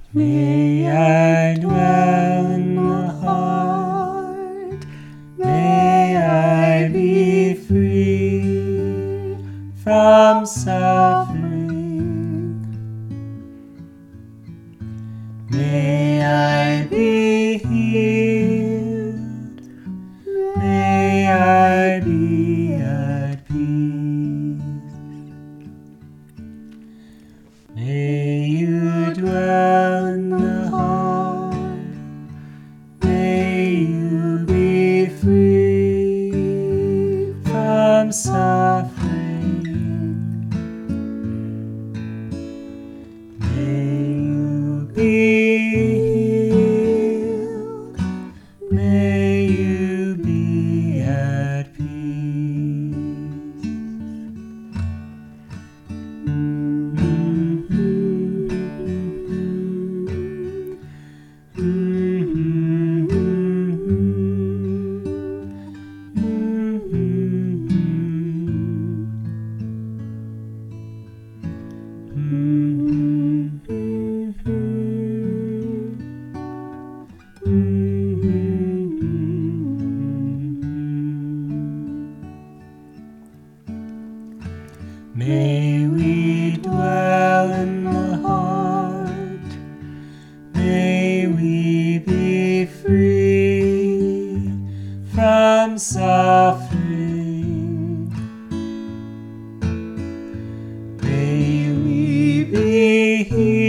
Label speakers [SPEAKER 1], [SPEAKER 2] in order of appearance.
[SPEAKER 1] May I dwell in the heart, may I be free from suffering. May I be healed, may I be at peace. May you dwell in the heart, may you be free from suffering. May you be healed, may you be at peace. May we dwell in the heart, may we be free from suffering. May we be healed,